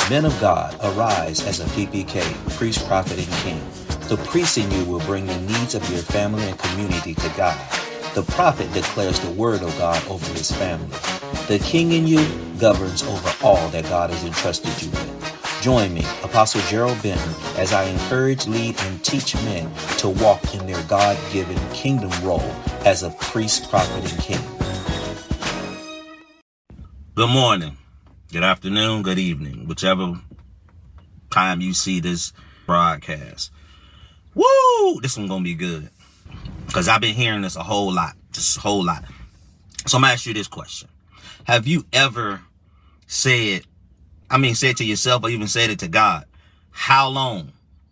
Men of God, arise as a PPK, priest, prophet, and king. The priest in you will bring the needs of your family and community to God. The prophet declares the word of God over his family. The king in you governs over all that God has entrusted you with. Join me, Apostle Gerald Benton, as I encourage, lead, and teach men to walk in their God-given kingdom role as a priest, prophet, and king. Good morning, good afternoon, good evening, whichever time you see this broadcast. Woo! This one's gonna be good, because I've been hearing this a whole lot, just a whole lot. So I'm gonna ask you this question. Have you ever said to yourself, or even said it to God, how long?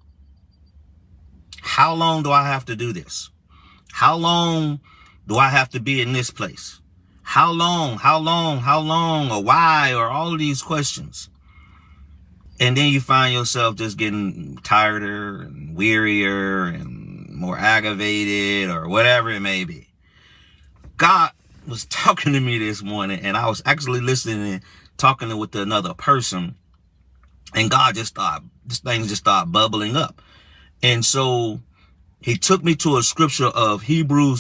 How long do I have to do this? How long do I have to be in this place? How long, or why, or all of these questions. And then you find yourself just getting tireder and wearier and more aggravated, or whatever it may be. God was talking to me this morning, and I was actually listening and talking with another person, and this thing just started bubbling up. And so he took me to a scripture of Hebrews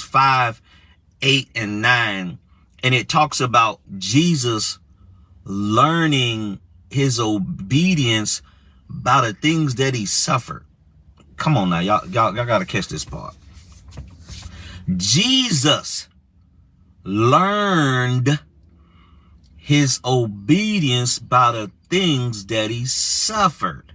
5:8-9, and it talks about Jesus learning his obedience by the things that he suffered. Come on now, y'all gotta catch this part. Jesus learned his obedience by the things that he suffered.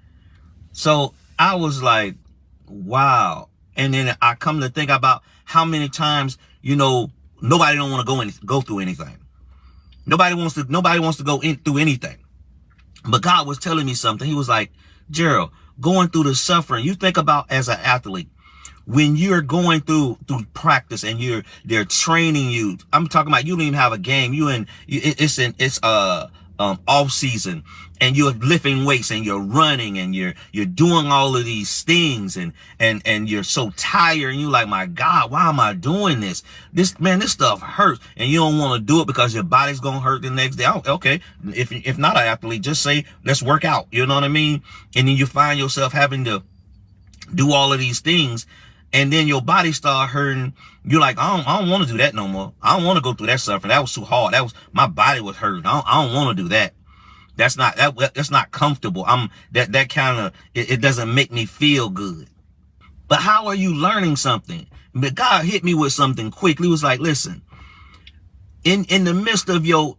So I was like, wow. And then I come to think about how many times, nobody don't want to go through anything. Nobody wants to go through anything. But God was telling me something. He was like, Gerald, going through the suffering, you think about as an athlete, when you're going through practice and they're training you. I'm talking about you don't even have a game. It's off season, and you're lifting weights and you're running and you're doing all of these things, and you're so tired, and you're like, my God, why am I doing this? This stuff hurts, and you don't want to do it because your body's gonna hurt the next day. Okay, if not an athlete, just say, let's work out. You know what I mean? And then you find yourself having to do all of these things, and then your body start hurting. You're like, I don't want to do that no more. I don't want to go through that suffering. That was too hard. My body was hurting. I don't want to do that. That's not comfortable. That kind of, it doesn't make me feel good. But how are you learning something? But God hit me with something quickly. He was like, listen, in the midst of your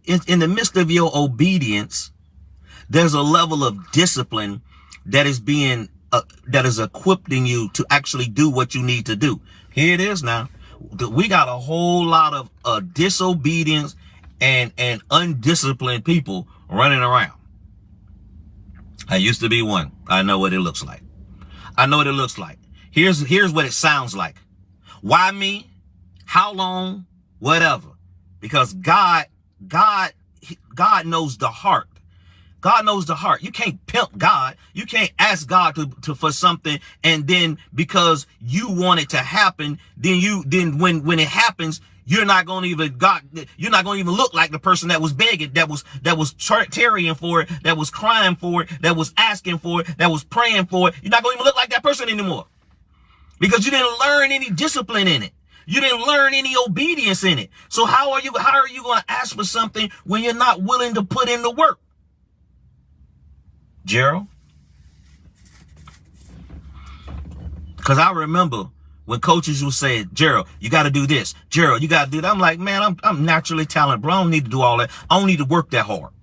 obedience, there's a level of discipline that is equipping you to actually do what you need to do. Here it is now. We got a whole lot of disobedience and undisciplined people running around. I used to be one. I know what it looks like. Here's what it sounds like. Why me? How long? Whatever. Because God knows the heart. God knows the heart. You can't pimp God. You can't ask God for something, and then because you want it to happen, then when it happens, you're not going to even look like the person that was begging, that was tarrying for it, that was crying for it, that was asking for it, that was praying for it. You're not going to even look like that person anymore, because you didn't learn any discipline in it. You didn't learn any obedience in it. So how are you going to ask for something when you're not willing to put in the work? Gerald? Because I remember when coaches would say, Gerald, you got to do this. Gerald, you got to do that. I'm like, man, I'm naturally talented, bro. I don't need to do all that. I don't need to work that hard.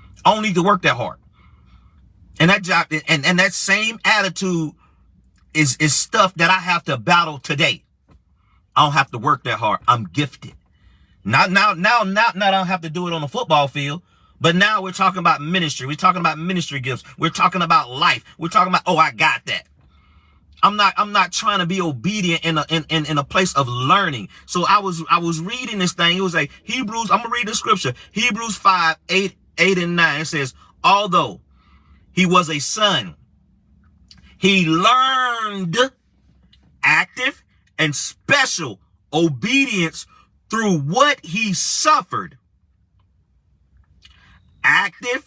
And that job, and that same attitude is stuff that I have to battle today. I don't have to work that hard. I'm gifted. Not now I don't have to do it on the football field. But now we're talking about ministry. We're talking about ministry gifts. We're talking about life. We're talking about, I got that. I'm not trying to be obedient in a place of learning. So I was reading this thing. It was like Hebrews. I'm gonna read the scripture. Hebrews 5:8-9. It says, although he was a son, he learned active and special obedience through what he suffered. Active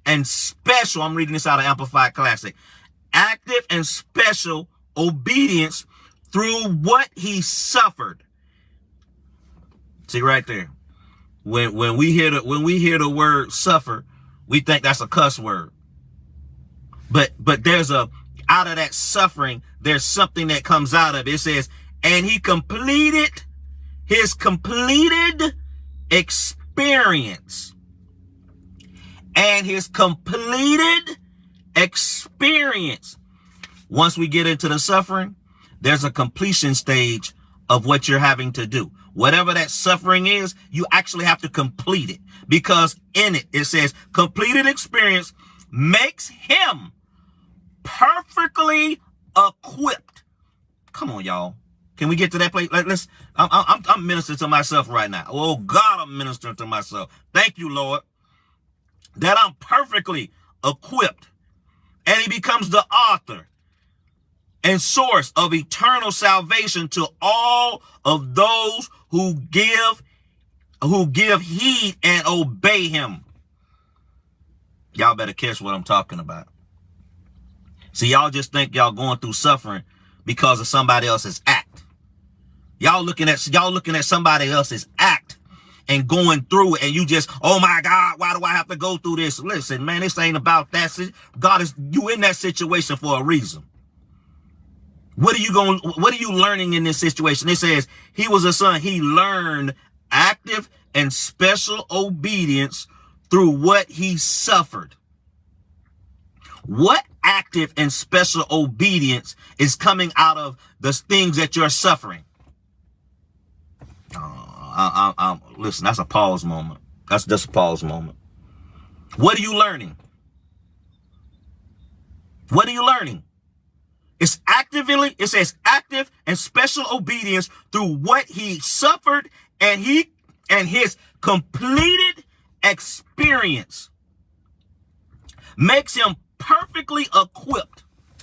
and special, I'm reading this out of Amplified Classic, active and special obedience through what he suffered. See right there. When we hear the word suffer, we think that's a cuss word. But there's out of that suffering, there's something that comes out of it. It says, and he completed his completed experience. And his completed experience. Once we get into the suffering, there's a completion stage of what you're having to do. Whatever that suffering is, you actually have to complete it. Because in it, it says, completed experience makes him perfectly equipped. Come on, y'all. Can we get to that place? I'm ministering to myself right now. Oh, God, I'm ministering to myself. Thank you, Lord, that I'm perfectly equipped. And he becomes the author and source of eternal salvation to all of those who give heed and obey him. Y'all better catch what I'm talking about. See, y'all just think y'all going through suffering because of somebody else's act. Y'all looking at somebody else's act and going through it, and you just, oh my God, why do I have to go through this? Listen, man, this ain't about that. You in that situation for a reason. What are you learning in this situation? It says he was a son. He learned active and special obedience through what he suffered. What active and special obedience is coming out of the things that you're suffering? Listen, that's a pause moment. That's just a pause moment. What are you learning? What are you learning? It says active and special obedience through what he suffered and his completed experience makes him perfectly equipped.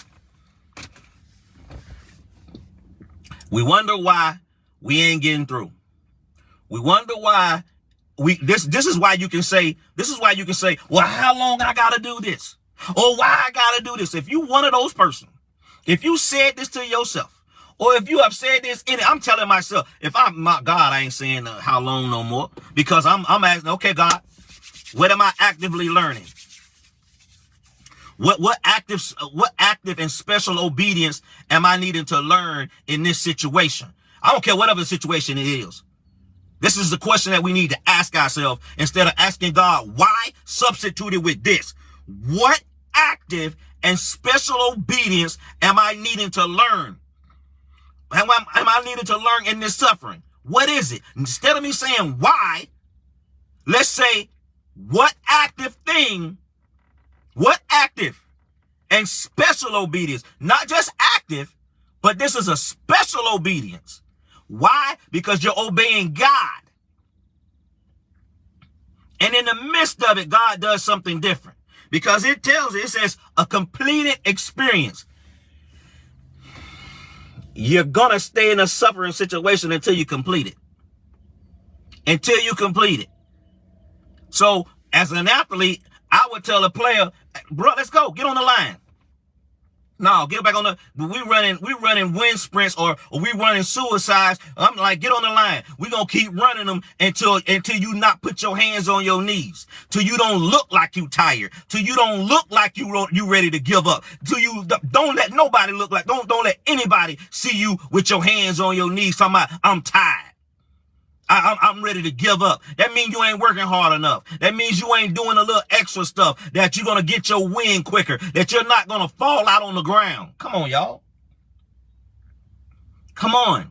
We wonder why we ain't getting through. We wonder why this is why you can say, well, how long I gotta do this? Or why I gotta do this? If you one of those persons, if you said this to yourself, or if you have said this I'm telling myself, my God, I ain't saying how long no more, because I'm asking, okay, God, what am I actively learning? What active and special obedience am I needing to learn in this situation? I don't care whatever the situation it is. This is the question that we need to ask ourselves instead of asking God, why? Substitute it with this. What active and special obedience am I needing to learn? Am I needing to learn in this suffering? What is it? Instead of me saying why, let's say what active and special obedience, not just active, but this is a special obedience. Why? Because you're obeying God. And in the midst of it, God does something different. Because it says a completed experience. You're going to stay in a suffering situation until you complete it. So as an athlete, I would tell a player, bro, let's go, get on the line. No, get back on we running wind sprints or we running suicides. I'm like, get on the line. We're going to keep running them until you not put your hands on your knees, till you don't look like you tired, till you don't look like you ready to give up, till you don't let nobody look like, don't let anybody see you with your hands on your knees talking about, I'm tired. I'm ready to give up. That means you ain't working hard enough. That means you ain't doing a little extra stuff, that you're going to get your wind quicker, that you're not going to fall out on the ground. Come on, y'all. Come on.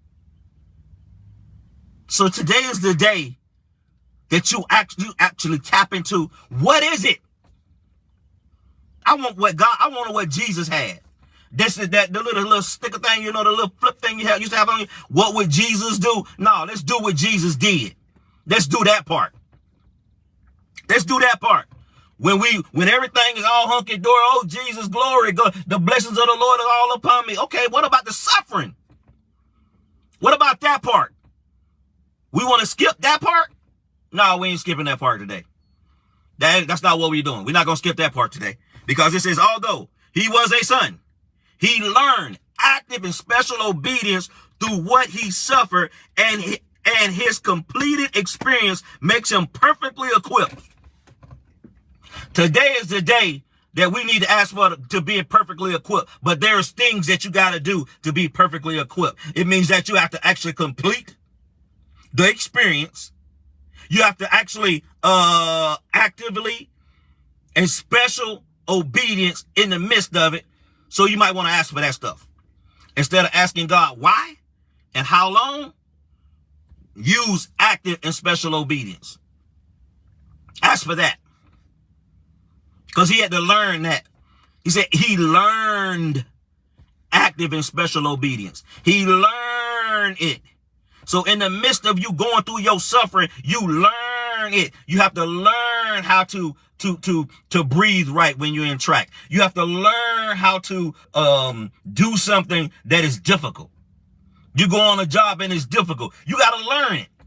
So today is the day that you actually tap into, what is it? I want what Jesus had. This is that the little sticker thing, the little flip thing you used to have on you. What would Jesus do? No, let's do what Jesus did. Let's do that part. When everything is all hunky dory, oh Jesus, glory, God, the blessings of the Lord are all upon me. Okay, what about the suffering? What about that part? We want to skip that part? No, we ain't skipping that part today. That's not what we're doing. We're not going to skip that part today, because it says, although he was a son, he learned active and special obedience through what he suffered, and his completed experience makes him perfectly equipped. Today is the day that we need to ask for to be perfectly equipped. But there's things that you got to do to be perfectly equipped. It means that you have to actually complete the experience. You have to actually actively and special obedience in the midst of it. So you might want to ask for that stuff. Instead of asking God why and how long, use active and special obedience. Ask for that. Because he had to learn that. He said he learned active and special obedience. He learned it. So in the midst of you going through your suffering, you learn it. You have to learn how to breathe right when you're in track. You have to learn how to do something that is difficult. You go on a job and it's difficult. You got to learn it.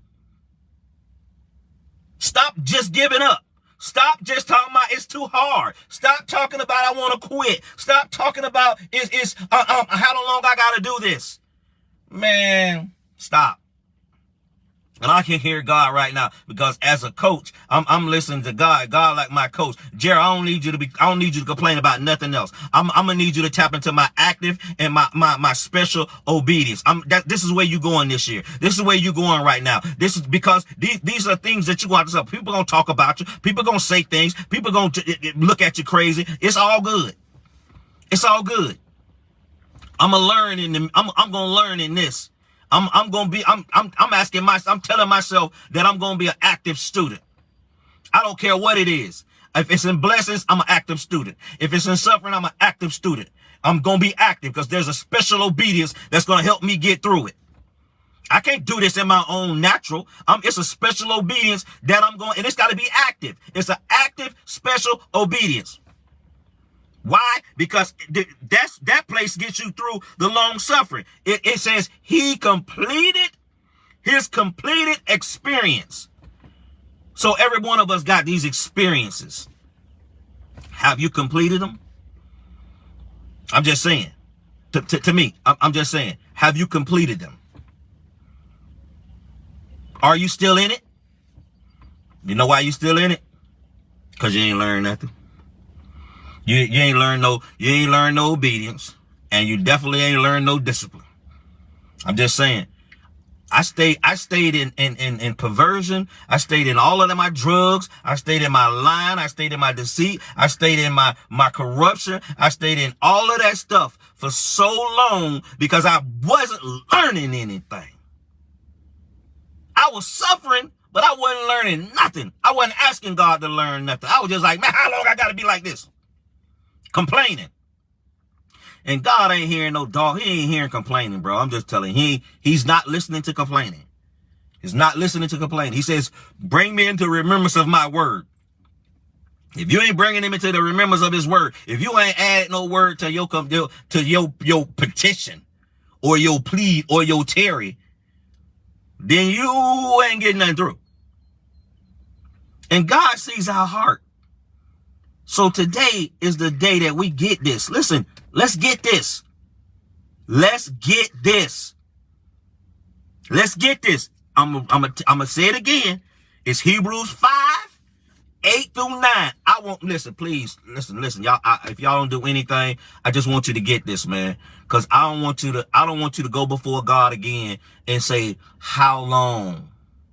Stop just giving up. Stop just talking about it's too hard. Stop talking about I want to quit. Stop talking about how long I got to do this. Man, stop. And I can hear God right now, because as a coach, I'm listening to God. God like my coach. Jerry, I don't need you to complain about nothing else. I'm gonna need you to tap into my active and my special obedience. This is where you going this year. This is where you going right now. This is because these are things that you want to say. People gonna talk about you. People gonna say things. People gonna look at you crazy. It's all good. It's all good. I'm gonna learn in this. I'm telling myself that I'm going to be an active student. I don't care what it is. If it's in blessings, I'm an active student. If it's in suffering, I'm an active student. I'm going to be active because there's a special obedience that's going to help me get through it. I can't do this in my own natural. It's a special obedience that I'm going, and it's got to be active. It's an active, special obedience. Why? Because that place gets you through the long suffering. It says he completed his completed experience. So every one of us got these experiences. Have you completed them? I'm just saying. To me, I'm just saying. Have you completed them? Are you still in it? You know why you still in it? Because you ain't learned nothing. You ain't learned no obedience, and you definitely ain't learned no discipline. I'm just saying. I stayed in perversion. I stayed in all of my drugs. I stayed in my lying. I stayed in my deceit. I stayed in my corruption. I stayed in all of that stuff for so long because I wasn't learning anything. I was suffering, but I wasn't learning nothing. I wasn't asking God to learn nothing. I was just like, man, how long I got to be like this? Complaining. And God ain't hearing no dog. He ain't hearing complaining, bro. I'm just telling you, he's not listening to complaining. He's not listening to complaining. He says, bring me into remembrance of my word. If you ain't bringing him into the remembrance of his word, if you ain't adding no word to your petition or your plea or your tarry, then you ain't getting nothing through. And God sees our heart. So today is the day that we get this. Listen, let's get this. Let's get this. Let's get this. I'm gonna say it again. It's Hebrews 5:8-9. Please listen, y'all. If y'all don't do anything, I just want you to get this, man. Cause I don't want you to go before God again and say, how long?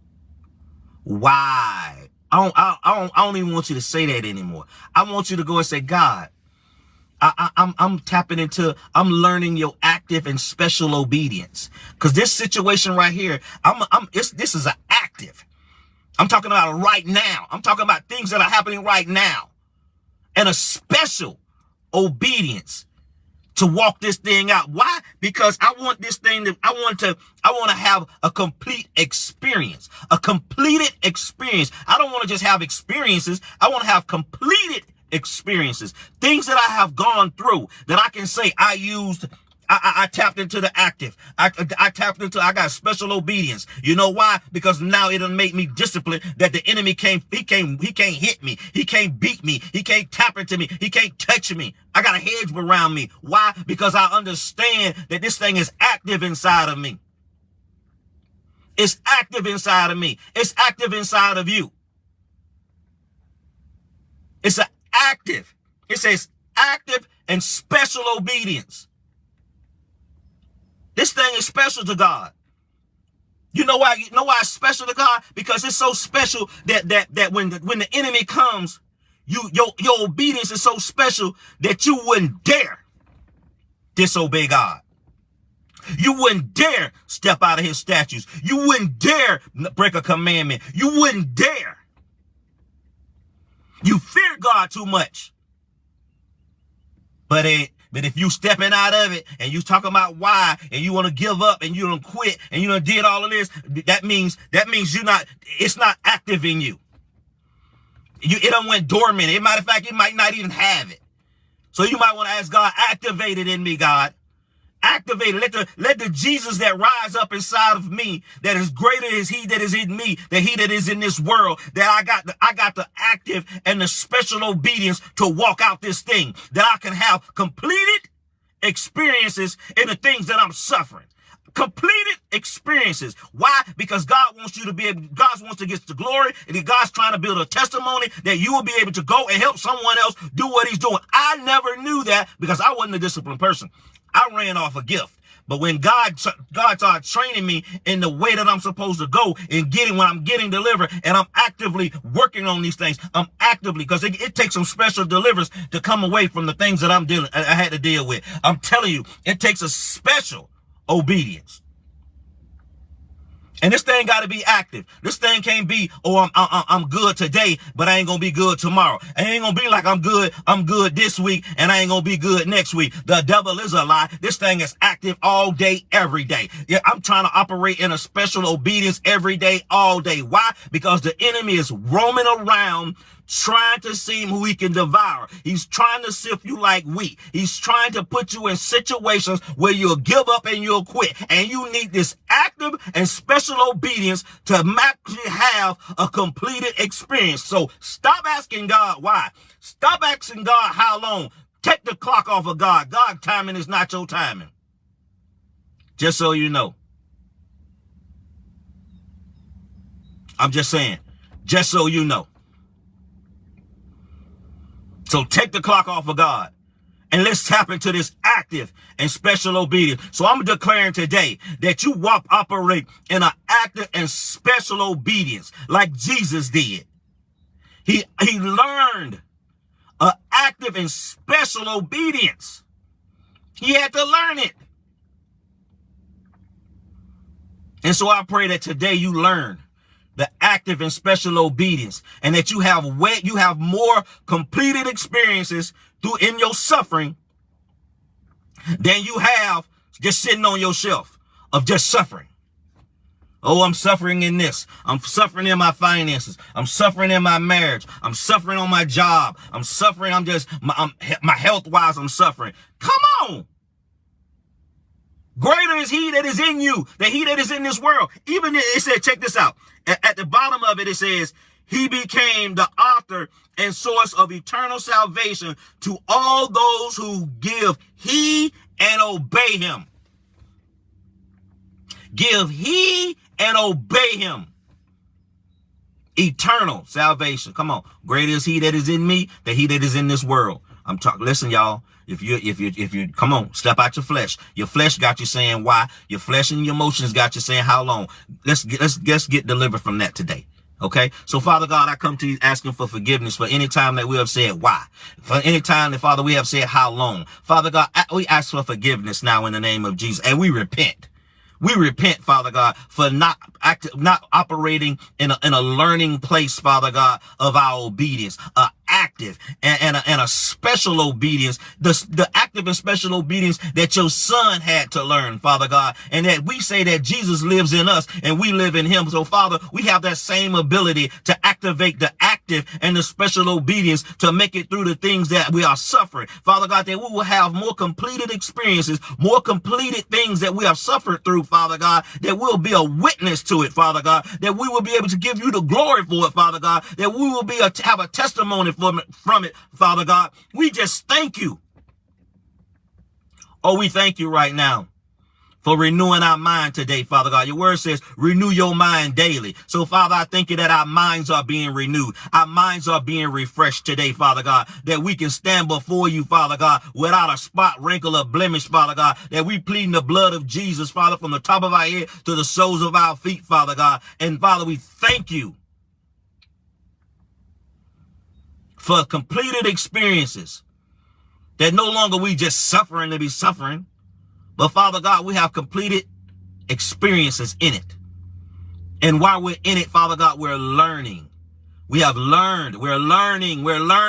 Why? I don't even want you to say that anymore. I want you to go and say, God, I'm tapping into, I'm learning your active and special obedience. Cause this situation right here, this is an active. I'm talking about it right now. I'm talking about things that are happening right now, and a special obedience to walk this thing out. Why? Because I want this thing I want to have a complete experience, a completed experience. I don't want to just have experiences. I want to have completed experiences, things that I have gone through that I can say I used I tapped into the active. I got special obedience. You know why? Because now it'll make me disciplined that the enemy can't hit me. He can't beat me. He can't tap into me. He can't touch me. I got a hedge around me. Why? Because I understand that this thing is active inside of me. It's active inside of me. It's active inside of you. It's an active. It says active and special obedience. This thing is special to God. You know why? You know why it's special to God? Because it's so special that when the enemy comes, your obedience is so special that you wouldn't dare disobey God. You wouldn't dare step out of his statutes. You wouldn't dare break a commandment. You wouldn't dare. You fear God too much. But if you stepping out of it and you talking about why and you want to give up and you don't quit and you done did all of this, that means it's not active in you. It done went dormant. As a matter of fact, you might not even have it. So you might want to ask God, activate it in me, God. Activate it. Let the Jesus that rise up inside of me, that is greater is he that is in me, than he that is in this world, that I got the active and the special obedience to walk out this thing, that I can have completed experiences in the things that I'm suffering. Completed experiences. Why? Because God wants you to God wants to get the glory, and God's trying to build a testimony that you will be able to go and help someone else do what he's doing. I never knew that because I wasn't a disciplined person. I ran off a gift. But when God started training me in the way that I'm supposed to go and when I'm getting delivered and I'm actively working on these things, I'm actively, because it takes some special deliverance to come away from the things that I had to deal with. I'm telling you, it takes a special obedience. And this thing got to be active. This thing can't be, oh, I'm good today, but I ain't going to be good tomorrow. I ain't going to be like I'm good this week, and I ain't going to be good next week. The devil is a lie. This thing is active all day, every day. Yeah, I'm trying to operate in a special obedience every day, all day. Why? Because the enemy is roaming around trying to see who he can devour. He's trying to sift you like wheat. He's trying to put you in situations where you'll give up and you'll quit. And you need this active and special obedience to actually have a completed experience. So stop asking God why. Stop asking God how long. Take the clock off of God. God's timing is not your timing. Just so you know. I'm just saying. Just so you know. So take the clock off of God and let's tap into this active and special obedience. So I'm declaring today that you operate in an active and special obedience like Jesus did. He learned an active and special obedience. He had to learn it. And so I pray that today you learn the active and special obedience, and that you have more completed experiences in your suffering than you have just sitting on your shelf of just suffering. Oh, I'm suffering in this. I'm suffering in my finances. I'm suffering in my marriage. I'm suffering on my job. I'm suffering. My health wise, I'm suffering. Come on. Greater is he that is in you than he that is in this world. Even it said, check this out. At the bottom of it, it says, he became the author and source of eternal salvation to all those who give heed and obey him. Give heed and obey him. Eternal salvation. Come on. Greater is he that is in me than he that is in this world. I'm talking. Listen, y'all. If you come on, step out your flesh. Your flesh got you saying why. Your flesh and your emotions got you saying how long. Let's get delivered from that today. Okay. So Father God, I come to you asking for forgiveness for any time that we have said why. For any time that Father, we have said how long. Father God, we ask for forgiveness now in the name of Jesus, and we repent. We repent, Father God, for not operating in a learning place, Father God, of our obedience, active and a special obedience, the active and special obedience that your son had to learn, Father God, and that we say that Jesus lives in us and we live in him. So, Father, we have that same ability to activate the active active and the special obedience to make it through the things that we are suffering. Father God, that we will have more completed experiences, more completed things that we have suffered through, Father God, that we'll be a witness to it, Father God, that we will be able to give you the glory for it, Father God, that we will have a testimony from it, Father God. We just thank you. Oh, we thank you right now for renewing our mind today, Father God. Your word says, renew your mind daily. So, Father, I thank you that our minds are being renewed. Our minds are being refreshed today, Father God, that we can stand before you, Father God, without a spot, wrinkle, or blemish, Father God, that we plead the blood of Jesus, Father, from the top of our head to the soles of our feet, Father God. And, Father, we thank you for completed experiences, that no longer we just suffering to be suffering, but Father God, we have completed experiences in it. And while we're in it, Father God, we're learning. We have learned. We're learning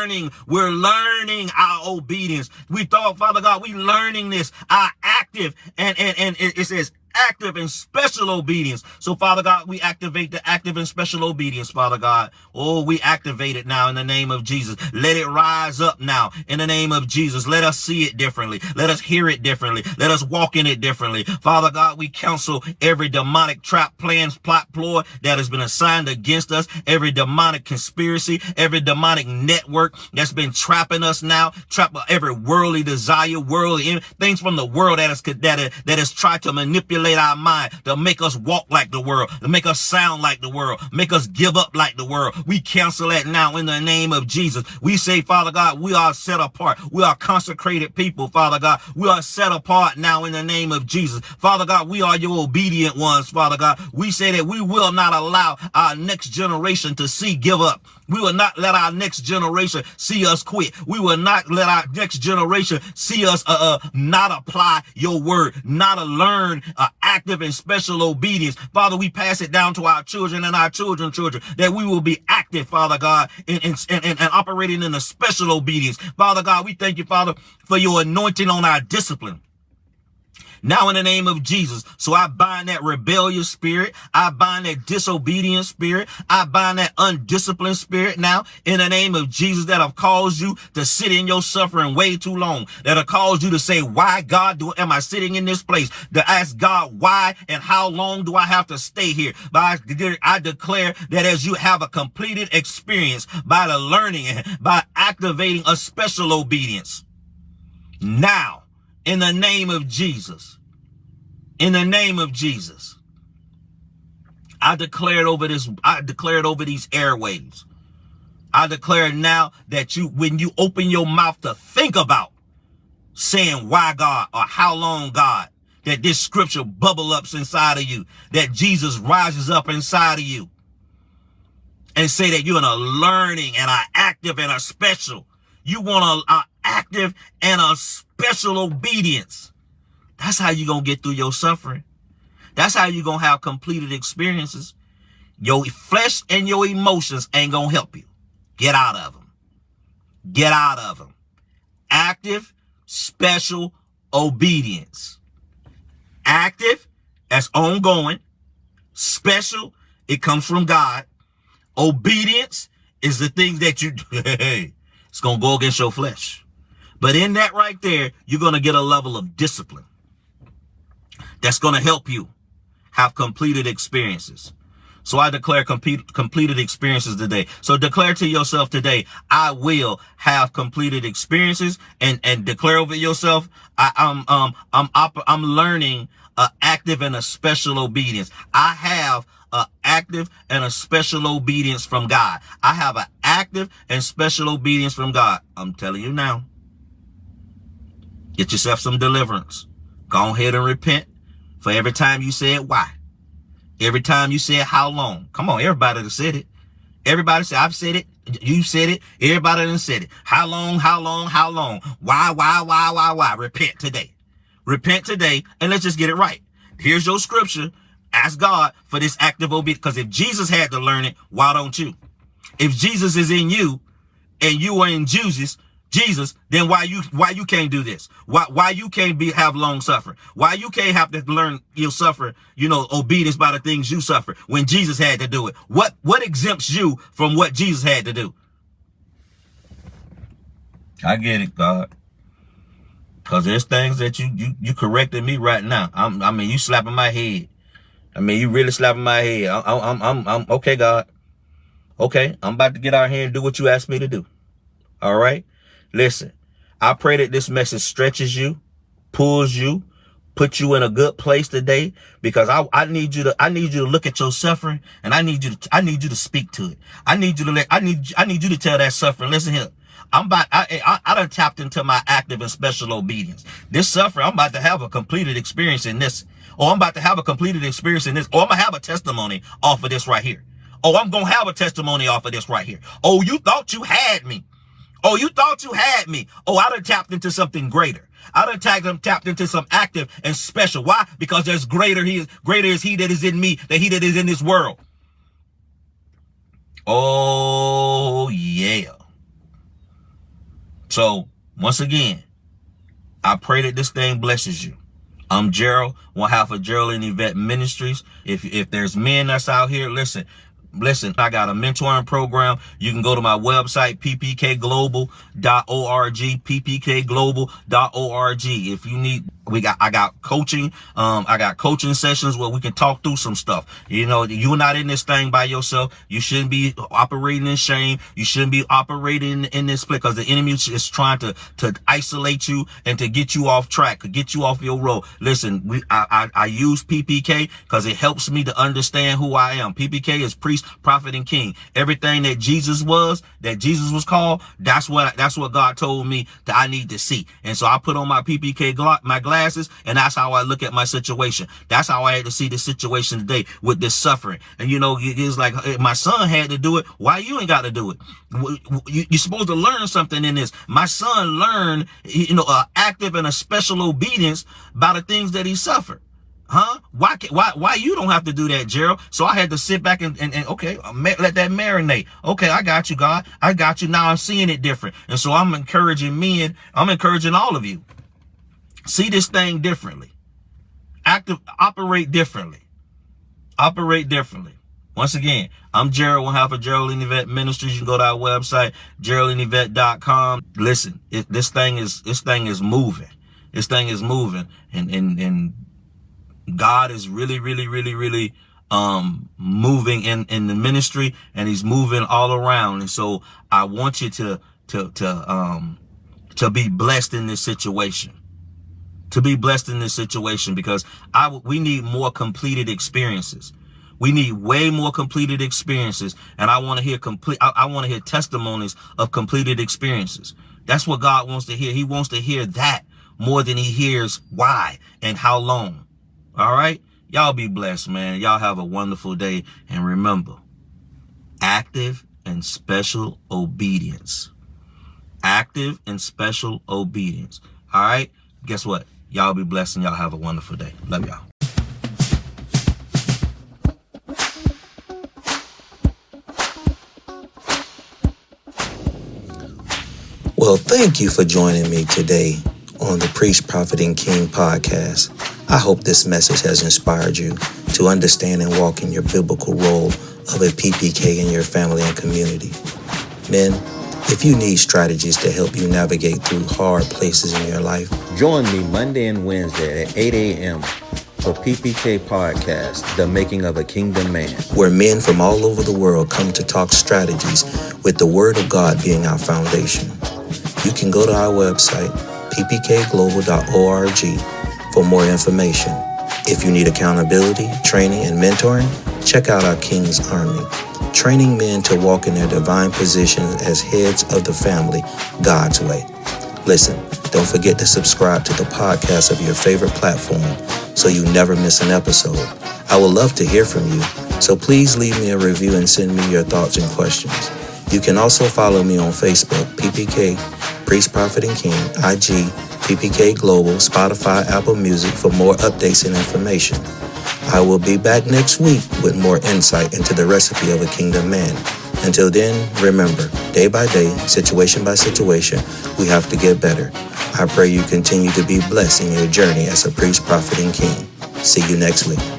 our obedience. We thought, Father God, we learning this, our active, and it says active and special obedience. So, Father God, we activate the active and special obedience, Father God. Oh, we activate it now in the name of Jesus. Let it rise up now in the name of Jesus. Let us see it differently. Let us hear it differently. Let us walk in it differently. Father God, we counsel every demonic trap, plans, plot, ploy that has been assigned against us, every demonic conspiracy, every demonic network that's been trapping us now, trap every worldly desire, worldly things from the world that has tried to manipulate our mind, to make us walk like the world, to make us sound like the world, make us give up like the world. We cancel that now in the name of Jesus. We say, Father God, we are set apart. We are consecrated people, Father God. We are set apart now in the name of Jesus. Father God, we are your obedient ones, Father God. We say that we will not allow our next generation to give up. We will not let our next generation see us quit. We will not let our next generation see us not apply your word, not learn active and special obedience. Father, we pass it down to our children and our children's children, that we will be active, Father God, and operating in a special obedience. Father God, we thank you, Father, for your anointing on our discipline. Now in the name of Jesus. So I bind that rebellious spirit. I bind that disobedient spirit. I bind that undisciplined spirit now in the name of Jesus, that have caused you to sit in your suffering way too long. That have caused you to say, why, God, am I sitting in this place? To ask God, why and how long do I have to stay here? But I declare that as you have a completed experience by the learning and by activating a special obedience, now, in the name of Jesus, in the name of Jesus, I declare it over these airwaves. I declare now that when you open your mouth to think about saying why, God, or how long, God, that this scripture bubble up inside of you, that Jesus rises up inside of you, and say that you're in a learning and an active and a special. You want a active and a special obedience. That's how you're going to get through your suffering. That's how you're going to have completed experiences. Your flesh and your emotions ain't going to help you. Get out of them. Get out of them. Active, special obedience. Active, that's ongoing. Special, it comes from God. Obedience is the things that you do. It's going to go against your flesh. But in that right there, you're going to get a level of discipline that's going to help you have completed experiences. So I declare completed experiences today. So declare to yourself today, I will have completed experiences, and declare over yourself, I'm learning active and a special obedience. I have an active and a special obedience from God. I have an active and special obedience from God. I'm telling you now. Get yourself some deliverance. Go ahead and repent for every time you said why. Every time you said how long. Come on, everybody that said it. Everybody said, I've said it. You said it. Everybody done said it. How long, how long, how long? Why? Repent today. Repent today, and let's just get it right. Here's your scripture. Ask God for this active obedience. Because if Jesus had to learn it, why don't you? If Jesus is in you and you are in Jesus, Jesus, then why you can't do this? Why you can't have long suffering? Why you can't have to learn you'll suffer, obedience by the things you suffer when Jesus had to do it? What exempts you from what Jesus had to do? I get it, God. Cause there's things that you correcting me right now. You slapping my head. You really slapping my head. I'm okay, God. Okay, I'm about to get out here and do what you asked me to do. All right. Listen, I pray that this message stretches you, pulls you, puts you in a good place today, because I need you to look at your suffering, and I need you to speak to it. I need you to tell that suffering, listen here. I done tapped into my active and special obedience. This suffering, I'm about to have a completed experience in this, or I'm about to have a completed experience in this, or I'm gonna have a testimony off of this right here. Oh, I'm gonna have a testimony off of this right here. Oh, you thought you had me. Oh, you thought you had me. Oh, I done tapped into something greater. I done tapped into some active and special. Why? Because there's greater is he that is in me than he that is in this world. Oh, yeah. So, once again, I pray that this thing blesses you. I'm Gerald, one half of Gerald and Yvette Ministries. If there's men that's out here, listen, I got a mentoring program. You can go to my website, ppkglobal.org, ppkglobal.org. If you need, I got coaching. I got coaching sessions where we can talk through some stuff. You're not in this thing by yourself. You shouldn't be operating in shame. You shouldn't be operating in this place, because the enemy is trying to isolate you and to get you off track, to get you off your road. Listen, I use PPK because it helps me to understand who I am. PPK is priest, prophet, and king. Everything that Jesus was called, that's what God told me that I need to see. And so I put on my PPK my glasses, and that's how I look at my situation. That's how I had to see the situation today with this suffering. And it's like, my son had to do it. Why you ain't got to do it? You're supposed to learn something in this. My son learned, active and a special obedience by the things that he suffered. Huh? Why you don't have to do that, Gerald? So I had to sit back and okay, let that marinate. Okay, I got you, God. I got you. Now I'm seeing it different. And so I'm encouraging men. I'm encouraging all of you. See this thing differently. Operate differently. Operate differently. Once again, I'm Gerald, one half of Gerald and Yvette Ministries. You can go to our website, GeraldandYvette.com. Listen, this thing is moving. This thing is moving, and God is really, really, really, really moving in the ministry, and he's moving all around. And so I want you to be blessed in this situation. To be blessed in this situation, because we need more completed experiences. We need way more completed experiences. And I want to hear I want to hear testimonies of completed experiences. That's what God wants to hear. He wants to hear that more than he hears why and how long. All right. Y'all be blessed, man. Y'all have a wonderful day. And remember, active and special obedience. Active and special obedience. All right. Guess what? Y'all be blessed, and y'all have a wonderful day. Love y'all. Well, thank you for joining me today on the Priest, Prophet, and King podcast. I hope this message has inspired you to understand and walk in your biblical role of a PPK in your family and community. Men, if you need strategies to help you navigate through hard places in your life, join me Monday and Wednesday at 8 a.m. for PPK Podcast, The Making of a Kingdom Man, where men from all over the world come to talk strategies with the Word of God being our foundation. You can go to our website, ppkglobal.org, for more information. If you need accountability, training, and mentoring, check out our King's Army, training men to walk in their divine positions as heads of the family God's way. Listen, don't forget to subscribe to the podcast of your favorite platform so you never miss an episode. I would love to hear from you, so please leave me a review and send me your thoughts and questions. You can also follow me on Facebook, PPK, Priest, Prophet, and King, IG, PPK Global, Spotify, Apple Music for more updates and information. I will be back next week with more insight into the recipe of a kingdom man. Until then, remember, day by day, situation by situation, we have to get better. I pray you continue to be blessed in your journey as a priest, prophet, and king. See you next week.